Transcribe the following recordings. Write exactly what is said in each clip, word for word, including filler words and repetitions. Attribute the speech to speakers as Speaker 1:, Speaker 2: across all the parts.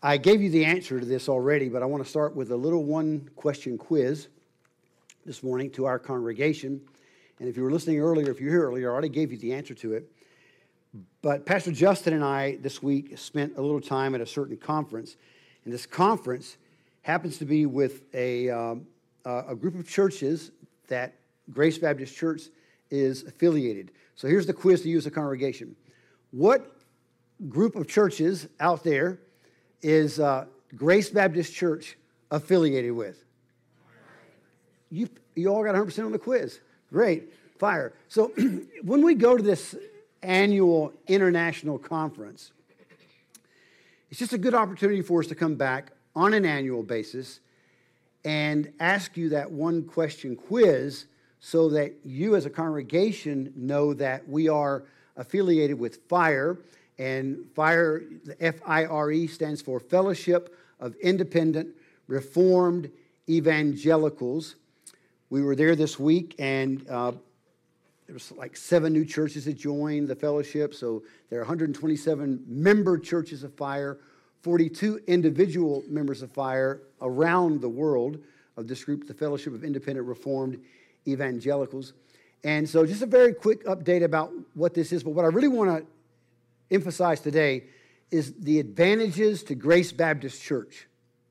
Speaker 1: I gave you the answer to this already, but I want to start with a little one-question quiz this morning to our congregation. And if you were listening earlier, if you were here earlier, I already gave you the answer to it. But Pastor Justin and I this week spent a little time at a certain conference. And this conference happens to be with a, um, a group of churches that Grace Baptist Church is affiliated. So here's the quiz to you as a congregation. What group of churches out there is uh, Grace Baptist Church affiliated with? You, you all got one hundred percent on the quiz. Great. Fire. So when we go to this annual international conference, it's just a good opportunity for us to come back on an annual basis and ask you that one question quiz so that you as a congregation know that we are affiliated with FIRE. And FIRE, the F I R E, stands for Fellowship of Independent Reformed Evangelicals. We were there this week, and uh, there was like seven new churches that joined the fellowship. So there are one hundred twenty-seven member churches of FIRE, forty-two individual members of FIRE around the world of this group, the Fellowship of Independent Reformed Evangelicals. And so just a very quick update about what this is. But what I really want to emphasize today is the advantages to Grace Baptist Church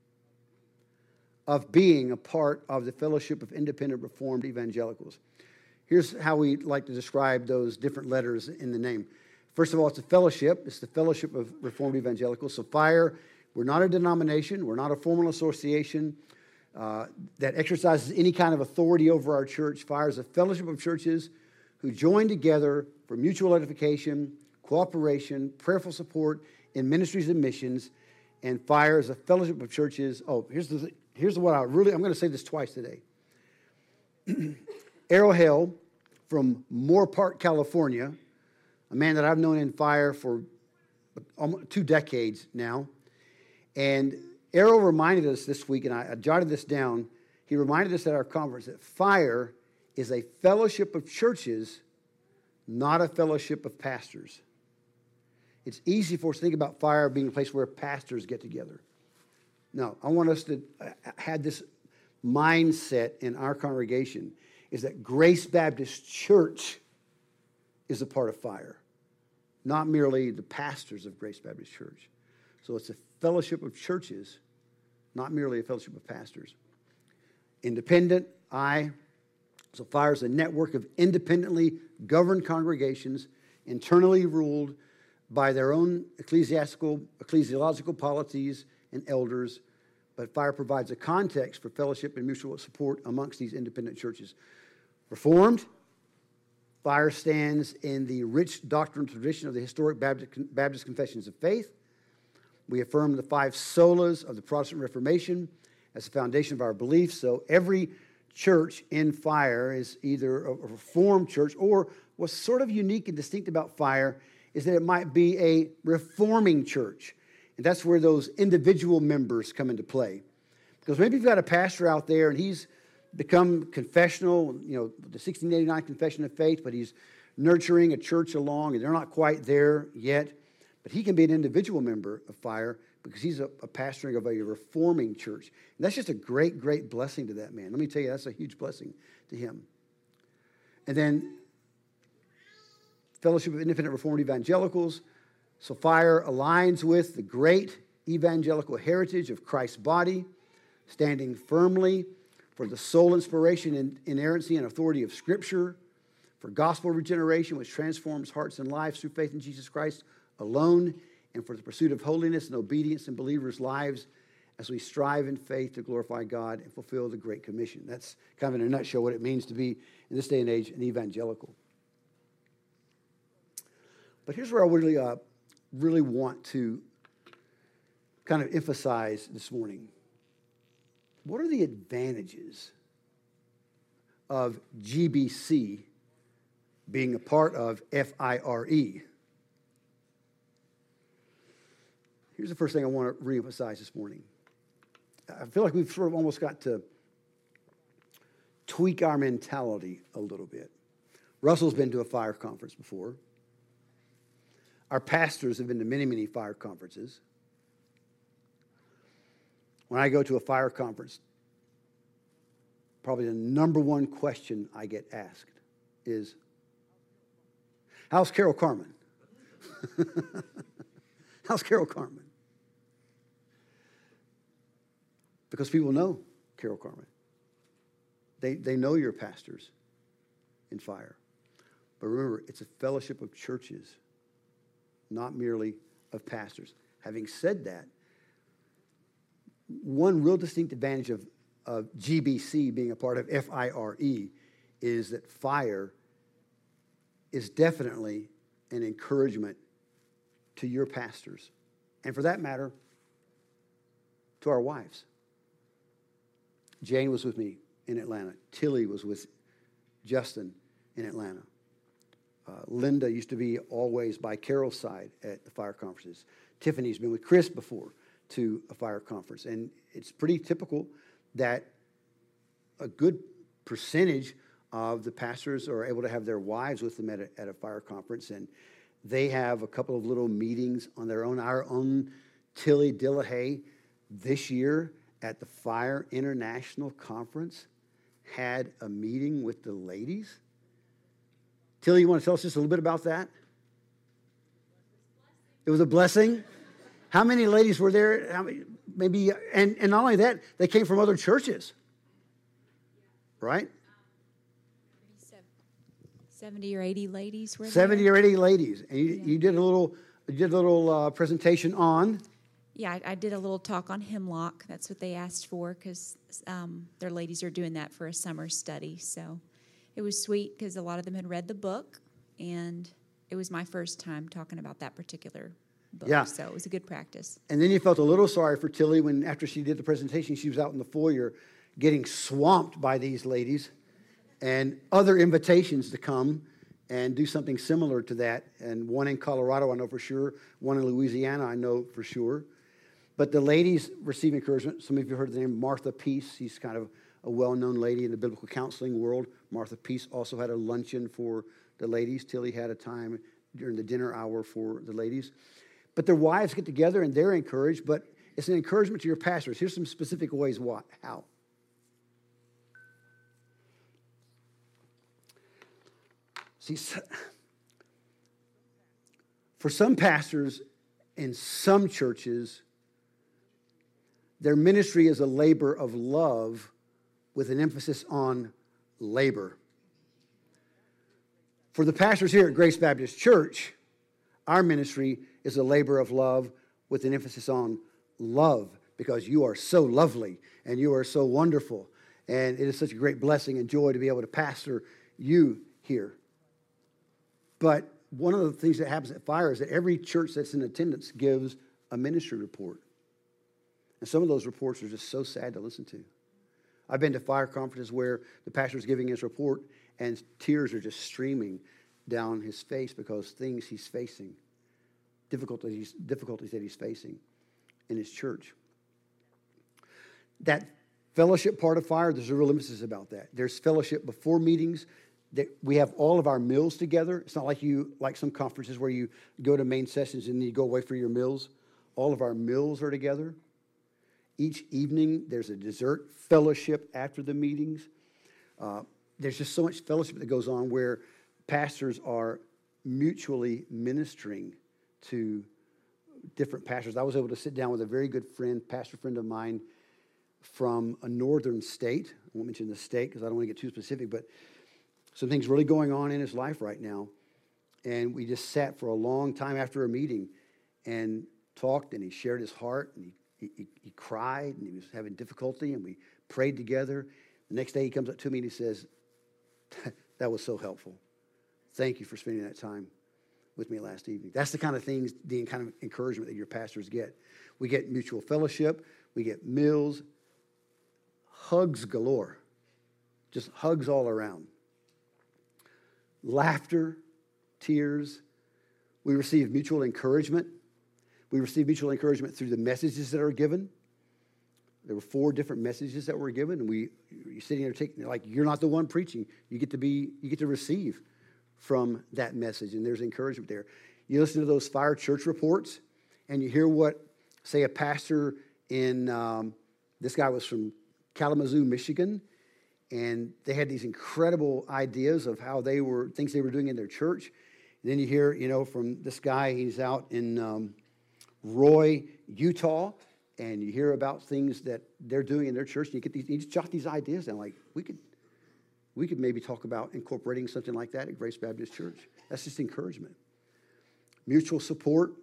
Speaker 1: of being a part of the Fellowship of Independent Reformed Evangelicals. Here's how we like to describe those different letters in the name. First of all, it's a fellowship. It's the Fellowship of Reformed Evangelicals. So FIRE, we're not a denomination. We're not a formal association uh, that exercises any kind of authority over our church. FIRE is a fellowship of churches who join together for mutual edification, cooperation, prayerful support in ministries and missions. And FIRE is a fellowship of churches. Oh, here's the here's what I really, I'm going to say this twice today. Errol Hale from Moore Park, California, a man that I've known in FIRE for almost two decades now. And Errol reminded us this week, and I, I jotted this down. He reminded us at our conference that FIRE is a fellowship of churches, not a fellowship of pastors. It's easy for us to think about FIRE being a place where pastors get together. No, I want us to have this mindset in our congregation, is that Grace Baptist Church is a part of FIRE, not merely the pastors of Grace Baptist Church. So it's a fellowship of churches, not merely a fellowship of pastors. Independent, I. So FIRE is a network of independently governed congregations, internally ruled by their own ecclesiastical, ecclesiological polities and elders, but FIRE provides a context for fellowship and mutual support amongst these independent churches. Reformed, FIRE stands in the rich doctrinal tradition of the historic Baptist, Baptist Confessions of Faith. We affirm the five solas of the Protestant Reformation as the foundation of our beliefs. So every church in FIRE is either a Reformed church, or what's sort of unique and distinct about FIRE is that it might be a reforming church. And that's where those individual members come into play. Because maybe you've got a pastor out there and he's become confessional, you know, the sixteen eighty-nine Confession of Faith, but he's nurturing a church along and they're not quite there yet. But he can be an individual member of FIRE because he's a, a pastoring of a reforming church. And that's just a great, great blessing to that man. Let me tell you, that's a huge blessing to him. And then Fellowship of Independent Reformed Evangelicals. So FIRE aligns with the great evangelical heritage of Christ's body, standing firmly for the soul inspiration and inerrancy and authority of Scripture, for gospel regeneration, which transforms hearts and lives through faith in Jesus Christ alone, and for the pursuit of holiness and obedience in believers' lives as we strive in faith to glorify God and fulfill the Great Commission. That's kind of in a nutshell what it means to be, in this day and age, an evangelical. But here's where I really, uh, really want to kind of emphasize this morning. What are the advantages of G B C being a part of FIRE? Here's the first thing I want to reemphasize this morning. I feel like we've sort of almost got to tweak our mentality a little bit. Russell's been to a FIRE conference before. Our pastors have been to many, many FIRE conferences. When I go to a fire conference, probably the number one question I get asked is, how's Carol Carmen? How's Carol Carmen? Because people know Carol Carmen. They, they know your pastors in fire. But remember, it's a fellowship of churches, not merely of pastors. Having said that, one real distinct advantage of, of G B C being a part of F I R E is that fire is definitely an encouragement to your pastors. And for that matter, to our wives. Jane was with me in Atlanta. Tilly was with Justin in Atlanta. Uh, Linda used to be always by Carol's side at the fire conferences. Tiffany's been with Chris before to a fire conference. And it's pretty typical that a good percentage of the pastors are able to have their wives with them at a, at a fire conference. And they have a couple of little meetings on their own. Our own Tilly Dillahay this year at the Fire International Conference had a meeting with the ladies. Tilly, you want to tell us just a little bit about that? It was a blessing. How many ladies were there? How many, maybe, and, and not only that, they came from other churches, right?
Speaker 2: seventy or eighty ladies were there.
Speaker 1: seventy or eighty ladies. And you, yeah. you did a little, you did a little uh, presentation on?
Speaker 2: Yeah, I, I did a little talk on hemlock. That's what they asked for because um, their ladies are doing that for a summer study. So it was sweet because a lot of them had read the book, and it was my first time talking about that particular book.
Speaker 1: Yeah.
Speaker 2: So it was a good practice.
Speaker 1: And then you felt a little sorry for Tilly when after she did the presentation, she was out in the foyer getting swamped by these ladies and other invitations to come and do something similar to that. And one in Colorado, I know for sure. One in Louisiana, I know for sure. But the ladies receive encouragement. Some of you heard the name Martha Peace. She's kind of a well-known lady in the biblical counseling world. Martha Peace also had a luncheon for the ladies. Tilly had a time during the dinner hour for the ladies. But their wives get together and they're encouraged, but it's an encouragement to your pastors. Here's some specific ways what, how. See, for some pastors in some churches, their ministry is a labor of love with an emphasis on labor. For the pastors here at Grace Baptist Church, our ministry is a labor of love with an emphasis on love because you are so lovely and you are so wonderful. And it is such a great blessing and joy to be able to pastor you here. But one of the things that happens at Fire is that every church that's in attendance gives a ministry report. And some of those reports are just so sad to listen to. I've been to fire conferences where the pastor's giving his report and tears are just streaming down his face because things he's facing, difficulties, difficulties that he's facing in his church. That fellowship part of Fire, there's a real emphasis about that. There's fellowship before meetings. That we have all of our meals together. It's not like you like some conferences where you go to main sessions and then you go away for your meals. All of our meals are together. Each evening, there's a dessert fellowship after the meetings. Uh, there's just so much fellowship that goes on where pastors are mutually ministering to different pastors. I was able to sit down with a very good friend, pastor friend of mine from a northern state. I won't mention the state because I don't want to get too specific, but some things really going on in his life right now. And we just sat for a long time after a meeting and talked, and he shared his heart, and he He, he, he cried, and he was having difficulty, and we prayed together. The next day he comes up to me and he says, that was so helpful. Thank you for spending that time with me last evening. That's the kind of things, the kind of encouragement that your pastors get. We get mutual fellowship. We get meals. Hugs galore. Just hugs all around. Laughter, tears. We receive mutual encouragement. We receive mutual encouragement through the messages that are given. There were four different messages that were given, and we you're sitting there taking like you're not the one preaching. You get to be you get to receive from that message, and there's encouragement there. You listen to those Fire Church reports, and you hear what, say, a pastor in um, This guy was from Kalamazoo, Michigan, and they had these incredible ideas of how they were, things they were doing in their church. And then you hear, you know, from this guy, he's out in um, Roy, Utah, and you hear about things that they're doing in their church, and you get these, you just jot these ideas down, like, we could, we could maybe talk about incorporating something like that at Grace Baptist Church. That's just encouragement. Mutual support.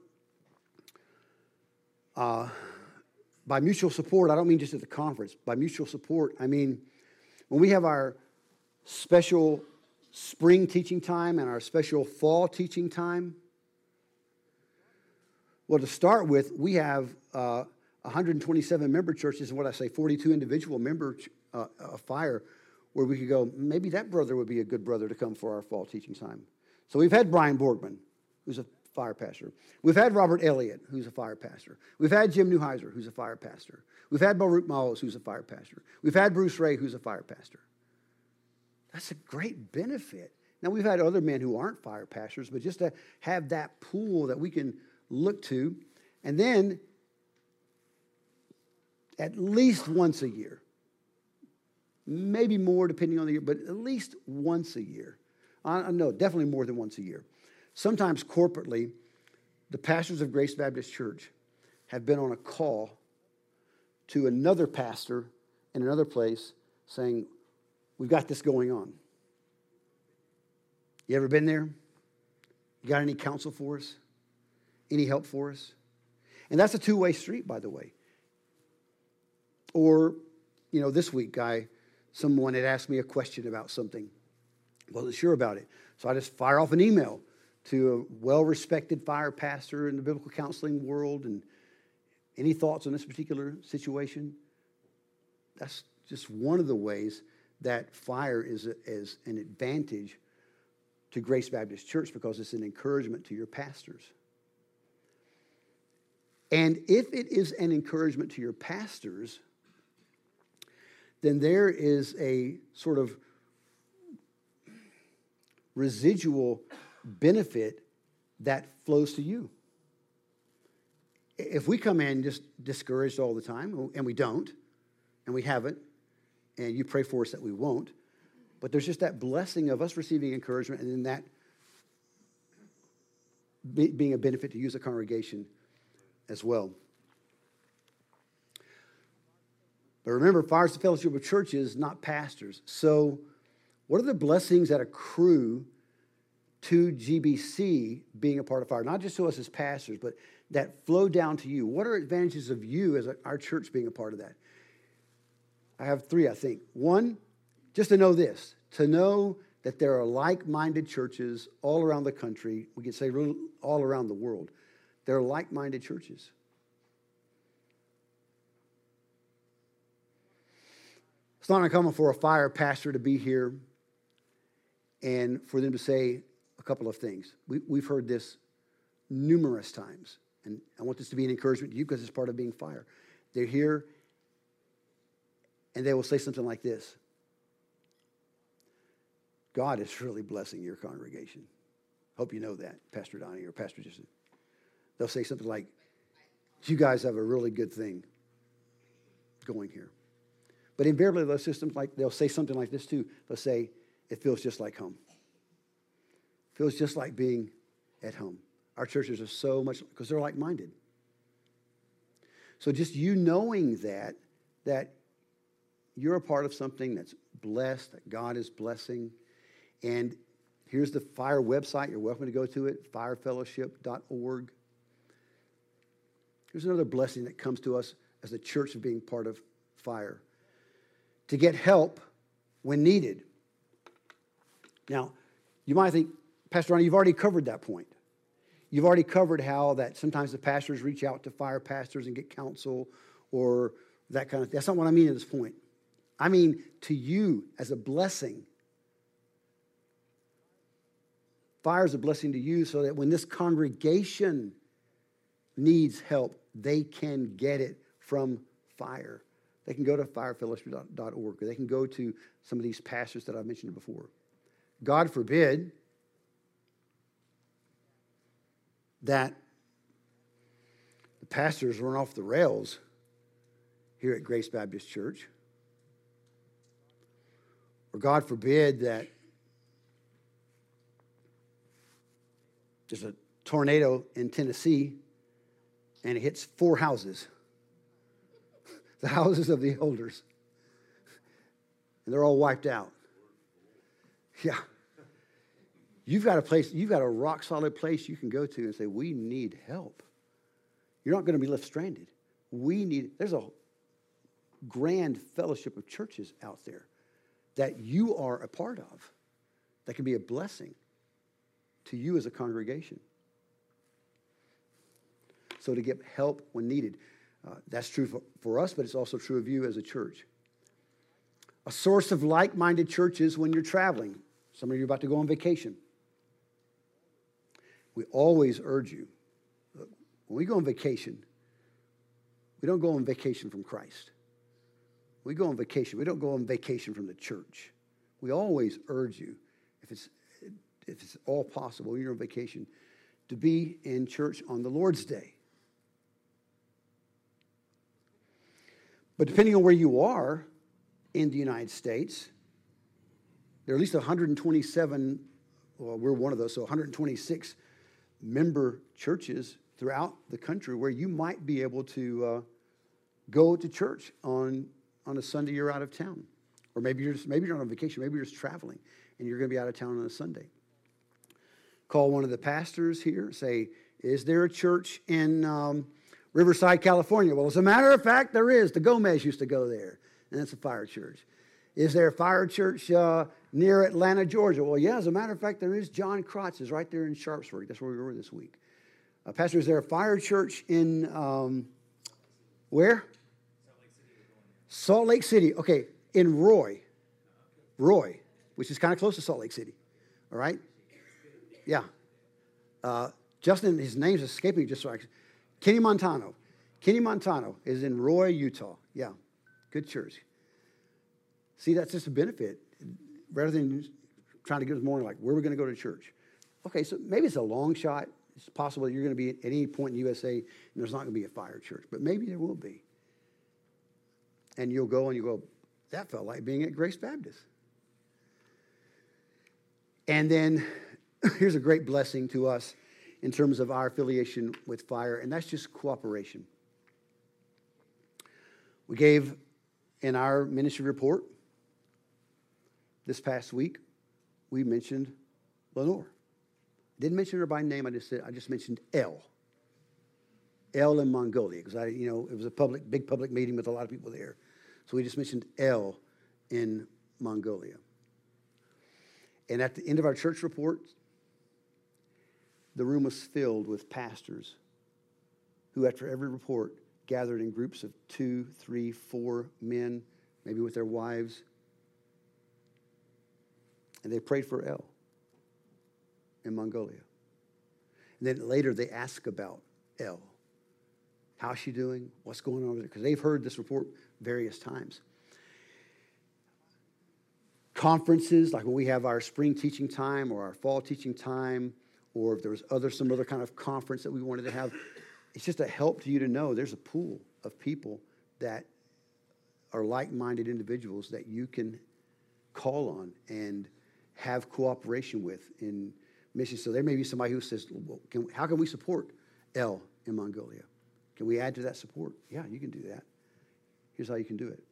Speaker 1: Uh, by mutual support, I don't mean just at the conference. By mutual support, I mean when we have our special spring teaching time and our special fall teaching time. Well, to start with, we have uh, one hundred twenty-seven member churches and what I say, forty-two individual member uh, uh, fire, where we could go, maybe that brother would be a good brother to come for our fall teaching time. So we've had Brian Borgman, who's a fire pastor. We've had Robert Elliott, who's a fire pastor. We've had Jim Neuheiser, who's a fire pastor. We've had Baruch Miles, who's a fire pastor. We've had Bruce Ray, who's a fire pastor. That's a great benefit. Now, we've had other men who aren't fire pastors, but just to have that pool that we can look to. And then, at least once a year, maybe more depending on the year, but at least once a year. Uh, no, definitely more than once a year. Sometimes corporately, the pastors of Grace Baptist Church have been on a call to another pastor in another place saying, we've got this going on. You ever been there? You got any counsel for us? Any help for us? And that's a two-way street, by the way. Or, you know, this week, I, someone had asked me a question about something. Wasn't sure about it. So I just fire off an email to a well-respected fire pastor in the biblical counseling world, and any thoughts on this particular situation? That's just one of the ways that fire is, a, is an advantage to Grace Baptist Church, because it's an encouragement to your pastors. And if it is an encouragement to your pastors, then there is a sort of residual benefit that flows to you. If we come in just discouraged all the time, and we don't, and we haven't, and you pray for us that we won't, but there's just that blessing of us receiving encouragement, and then that be, being a benefit to you as a congregation as well. But remember, Fire is the fellowship of churches, not pastors. So what are the blessings that accrue to G B C being a part of Fire? Not just to us as pastors, but that flow down to you. What are advantages of you as a, our church being a part of that? I have three, I think. One, just to know this, to know that there are like-minded churches all around the country. We could say all around the world. There are like-minded churches. It's not uncommon for a fire pastor to be here and for them to say a couple of things. We, we've heard this numerous times, and I want this to be an encouragement to you because it's part of being fire. They're here, and they will say something like this: God is really blessing your congregation. Hope you know that, Pastor Donnie or Pastor Justin. They'll say something like, you guys have a really good thing going here. But invariably, those systems, like they'll say something like this too. They'll say, it feels just like home. It feels just like being at home. Our churches are so much, because they're like-minded. So just you knowing that, that you're a part of something that's blessed, that God is blessing. And here's the Fire website. You're welcome to go to it, fire fellowship dot org. Here's another blessing that comes to us as a church of being part of Fire. To get help when needed. Now, you might think, Pastor Ronnie, you've already covered that point. You've already covered how that sometimes the pastors reach out to fire pastors and get counsel or that kind of thing. That's not what I mean at this point. I mean to you as a blessing. Fire is a blessing to you so that when this congregation needs help, they can get it from Fire. They can go to fire fellowship dot org, or they can go to some of these pastors that I've mentioned before. God forbid that the pastors run off the rails here at Grace Baptist Church. Or God forbid that there's a tornado in Tennessee and it hits four houses, the houses of the elders, and they're all wiped out. Yeah. You've got a place, you've got a rock solid place you can go to and say, we need help. You're not going to be left stranded. We need, there's a grand fellowship of churches out there that you are a part of that can be a blessing to you as a congregation. So to get help when needed. Uh, that's true for, for us, but it's also true of you as a church. A source of like-minded churches when you're traveling. Some of you are about to go on vacation. We always urge you, look, when we go on vacation, we don't go on vacation from Christ. We go on vacation. We don't go on vacation from the church. We always urge you, if it's, if it's all possible, when you're on vacation, to be in church on the Lord's Day. But depending on where you are in the United States, there are at least one hundred twenty-seven, well, we're one of those, so one hundred twenty-six member churches throughout the country where you might be able to uh, go to church on, on a Sunday you're out of town. Or maybe you're, just, maybe you're not on vacation, maybe you're just traveling and you're going to be out of town on a Sunday. Call one of the pastors here, say, is there a church in um, Riverside, California? Well, as a matter of fact, there is. The Gomez used to go there, and that's a fire church. Is there a fire church uh, near Atlanta, Georgia? Well, yeah, as a matter of fact, there is. John Krotz is right there in Sharpsburg. That's where we were this week. Uh, Pastor, is there a fire church in um, where? Salt Lake City. Salt Lake City. Okay, in Roy. Roy, which is kind of close to Salt Lake City. All right? Yeah. Uh, Justin, his name's escaping just so I Kenny Montano. Kenny Montano is in Roy, Utah. Yeah, good church. See, that's just a benefit. Rather than trying to get us morning, like, where are we going to go to church? Okay, so maybe it's a long shot. It's possible that you're going to be at any point in the U S A and there's not going to be a fire church, but maybe there will be. And you'll go and you go, that felt like being at Grace Baptist. And then here's a great blessing to us in terms of our affiliation with fire, and that's just cooperation. We gave in our ministry report this past week, we mentioned Lenore. Didn't mention her by name, I just said I just mentioned Elle. Elle in Mongolia, because I, you know, it was a public, big public meeting with a lot of people there. So we just mentioned Elle in Mongolia. And at the end of our church report, the room was filled with pastors who, after every report, gathered in groups of two, three, four men, maybe with their wives. And they prayed for Elle in Mongolia. And then later they asked about Elle. How's she doing? What's going on over there? Because they've heard this report various times. Conferences, like when we have our spring teaching time or our fall teaching time, or if there was other some other kind of conference that we wanted to have, it's just a help to you to know there's a pool of people that are like-minded individuals that you can call on and have cooperation with in mission. So there may be somebody who says, well, can, how can we support Elle in Mongolia? Can we add to that support? Yeah, you can do that. Here's how you can do it.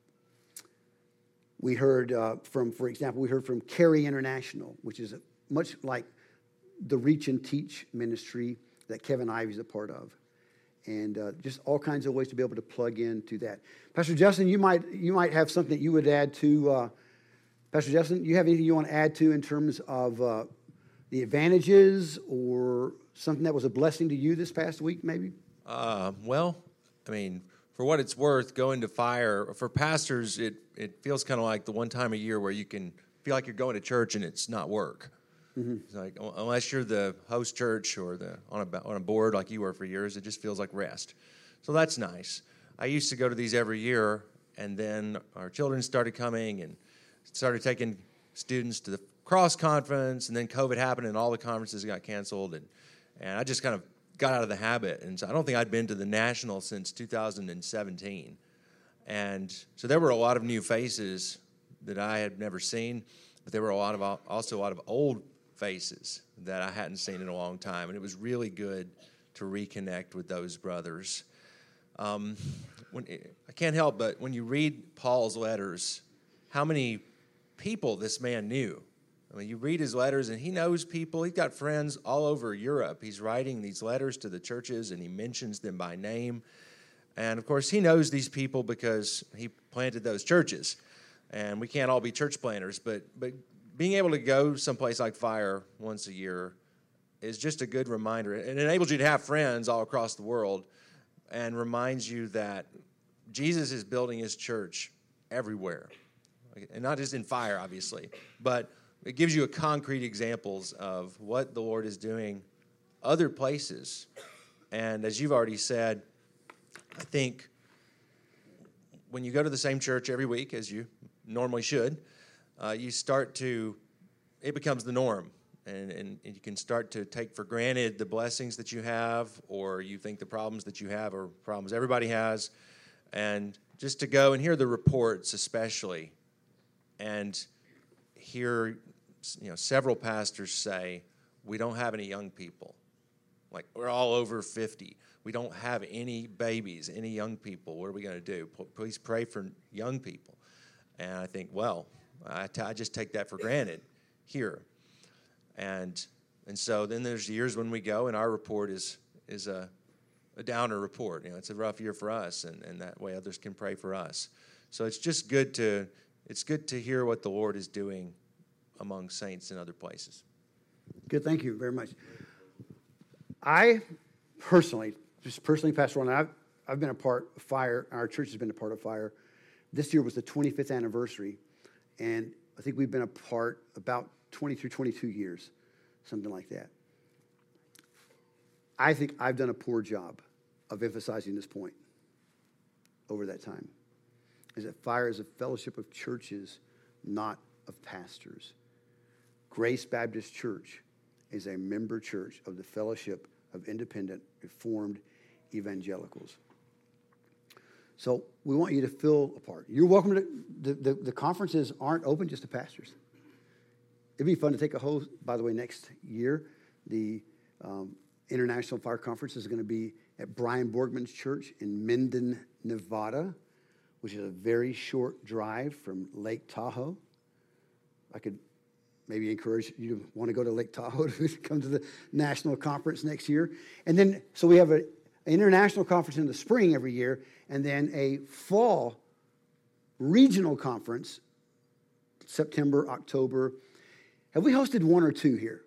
Speaker 1: We heard uh, from, for example, we heard from Carry International, which is much like the Reach and Teach ministry that Kevin Ivey's a part of. And uh, just all kinds of ways to be able to plug into that. Pastor Justin, you might you might have something that you would add to. Uh, Pastor Justin, you have anything you want to add to in terms of uh, the advantages or something that was a blessing to you this past week, maybe?
Speaker 3: Uh, well, I mean, for what it's worth, going to fire, for pastors, it, it feels kind of like the one time a year where you can feel like you're going to church and it's not work. Mm-hmm. It's like, unless you're the host church or the on a, on a board like you were for years, it just feels like rest. So that's nice. I used to go to these every year, and then our children started coming and started taking students to the cross conference, and then COVID happened and all the conferences got canceled, and, and I just kind of got out of the habit. And so I don't think I'd been to the national since two thousand seventeen. And so there were a lot of new faces that I had never seen, but there were a lot of also a lot of old faces that I hadn't seen in a long time, and it was really good to reconnect with those brothers. Um, when, I can't help but when you read Paul's letters, how many people this man knew. I mean, you read his letters, and he knows people. He's got friends all over Europe. He's writing these letters to the churches, and he mentions them by name. And, of course, he knows these people because he planted those churches. And we can't all be church planters, but but being able to go someplace like Fire once a year is just a good reminder. It enables you to have friends all across the world and reminds you that Jesus is building his church everywhere. And not just in Fire, obviously, but it gives you a concrete examples of what the Lord is doing other places. And as you've already said, I think when you go to the same church every week, as you normally should, uh, you start to, it becomes the norm. And, and, and you can start to take for granted the blessings that you have, or you think the problems that you have are problems everybody has. And just to go and hear the reports especially, and hear, you know, several pastors say, we don't have any young people. Like, we're all over fifty. We don't have any babies, any young people. What are we going to do? Please pray for young people. And I think, well, I, t- I just take that for granted here. And and so then there's years when we go, and our report is is a, a downer report. You know, it's a rough year for us, and, and that way others can pray for us. So it's just good to it's good to hear what the Lord is doing among saints in other places.
Speaker 1: Good, thank you very much. I personally, just personally, Pastor Ron, I've, I've been a part of Fire. Our church has been a part of Fire. This year was the twenty-fifth anniversary, and I think we've been a part about twenty-three, twenty-two years, something like that. I think I've done a poor job of emphasizing this point over that time, is that Fire is a fellowship of churches, not of pastors. Grace Baptist Church is a member church of the Fellowship of Independent Reformed Evangelicals. So we want you to feel a part. You're welcome to, the, the, the conferences aren't open just to pastors. It'd be fun to take a host, by the way, next year. The um, International Fire Conference is going to be at Brian Borgman's church in Minden, Nevada, which is a very short drive from Lake Tahoe. I could maybe encourage you to want to go to Lake Tahoe to come to the national conference next year. And then, so we have a, an international conference in the spring every year, and then a fall regional conference, September, October. Have we hosted one or two here?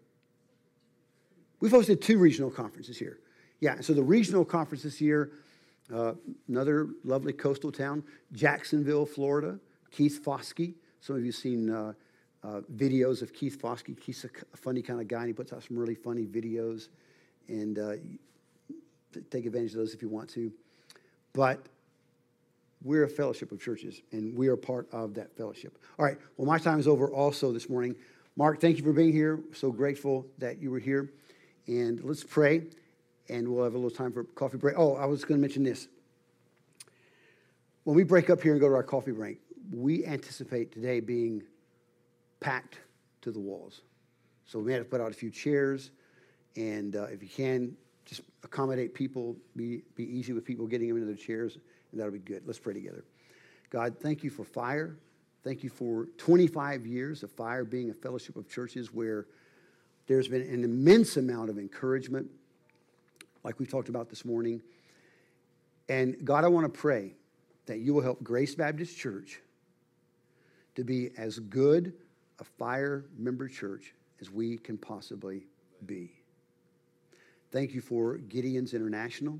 Speaker 1: We've hosted two regional conferences here. Yeah, so the regional conference this year, uh, another lovely coastal town, Jacksonville, Florida, Keith Foskey. Some of you have seen uh, uh, videos of Keith Foskey. Keith's a funny kind of guy, and he puts out some really funny videos. And uh, take advantage of those if you want to. But we're a fellowship of churches, and we are part of that fellowship. All right, well, my time is over also this morning. Mark, thank you for being here. So grateful that you were here. And let's pray, and we'll have a little time for coffee break. Oh, I was going to mention this. When we break up here and go to our coffee break, we anticipate today being packed to the walls. So we may have to put out a few chairs, and uh, if you can, just accommodate people, be, be easy with people getting them into their chairs, and that'll be good. Let's pray together. God, thank you for Fire. Thank you for twenty-five years of Fire being a fellowship of churches where there's been an immense amount of encouragement, like we talked about this morning. And God, I want to pray that you will help Grace Baptist Church to be as good a Fire member church as we can possibly be. Thank you for Gideon's International.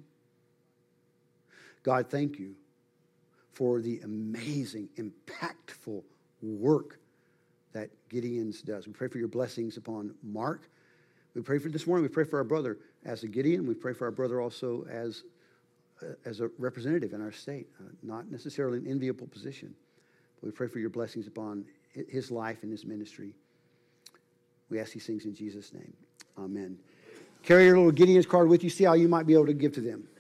Speaker 1: God, thank you for the amazing, impactful work that Gideon's does. We pray for your blessings upon Mark. We pray for this morning, we pray for our brother as a Gideon. We pray for our brother also as, uh, as a representative in our state, uh, not necessarily an enviable position. But we pray for your blessings upon his life and his ministry. We ask these things in Jesus' name. Amen. Carry your little Gideon's card with you. See how you might be able to give to them.